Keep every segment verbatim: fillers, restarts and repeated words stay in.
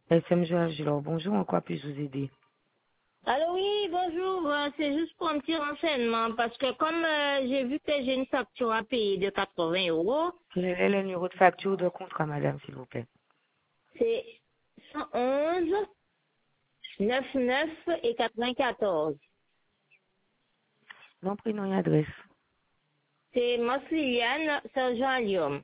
S M Joachim, bonjour, en quoi puis-je vous aider? Alors oui, bonjour, euh, c'est juste pour un petit renseignement parce que comme euh, j'ai vu que j'ai une facture à payer de quatre-vingts euros, Quel est le numéro de facture de contrat, madame, s'il vous plaît? c'est cent onze, quatre-vingt-neuf et quatre-vingt-quatorze. Non, prénom et adresse. C'est Massiliane Sergent-Allium.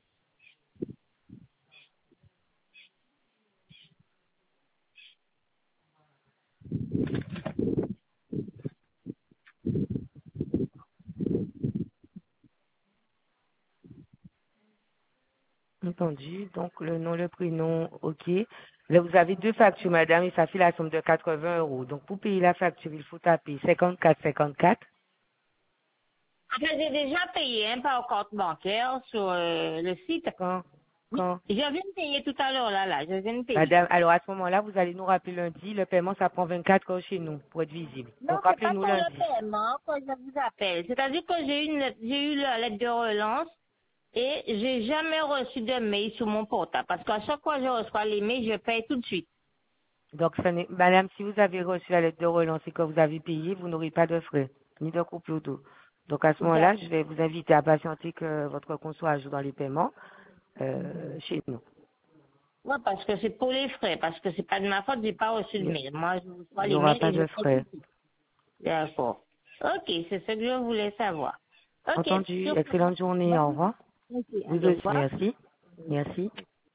Entendu. Donc, le nom, le prénom, OK. Là, vous avez deux factures, madame, et ça fait la somme de quatre-vingts euros. Donc, pour payer la facture, il faut taper cinquante-quatre cinquante-quatre. Enfin, j'ai déjà payé hein, par carte bancaire sur euh, le site. Quand, Oui, quand, je viens de payer tout à l'heure, là, là, je viens de payer. madame, alors à ce moment-là, vous allez nous rappeler lundi. Le paiement, ça prend vingt-quatre heures chez nous pour être visible. Non, Donc, c'est pas rappelez-nous pour le lundi. paiement que je vous appelle. C'est-à-dire que j'ai eu, une lettre- j'ai eu la lettre de relance et j'ai jamais reçu de mail sur mon portable. Parce qu'à chaque fois que je reçois les mails, je paye tout de suite. Donc, ce n'est- madame, si vous avez reçu la lettre de relance et que vous avez payé, vous n'aurez pas de frais, ni de coupure d'eau. Donc, à ce moment-là, D'accord. je vais vous inviter à patienter que votre compte soit à jour dans les paiements euh, chez nous. Ouais, parce que c'est pour les frais, parce que c'est pas de ma faute, j'ai pas reçu de Il mail. Moi, je reçois n'y les aura mails pas et je de paye tout frais. de suite. D'accord. Ok, c'est ce que je voulais savoir. Ok, Entendu. sur Excellente journée. Au revoir. Ok, Vous allez, au aussi. revoir. Merci. Merci.